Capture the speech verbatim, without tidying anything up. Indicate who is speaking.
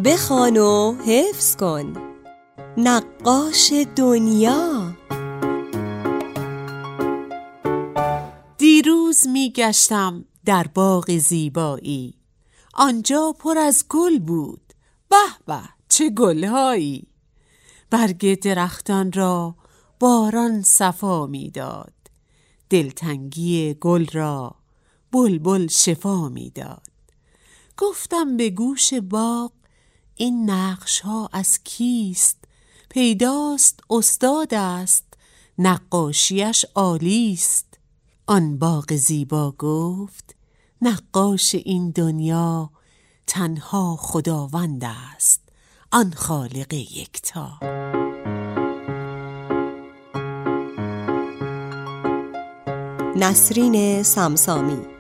Speaker 1: بخوان و حفظ کن. نقاش دنیا.
Speaker 2: دیروز می گشتم در باغ زیبایی، آنجا پر از گل بود. به به چه گلهایی! برگ درختان را باران صفا می داد، دلتنگی گل را بلبل شفا می داد. گفتم به گوش باغ این نقش ها از کیست؟ پیداست استاد است، نقاشیش عالیست. آن باغ زیبا گفت نقاش این دنیا تنها خداوند است، آن خالق یکتا.
Speaker 1: نسرین سمسامی.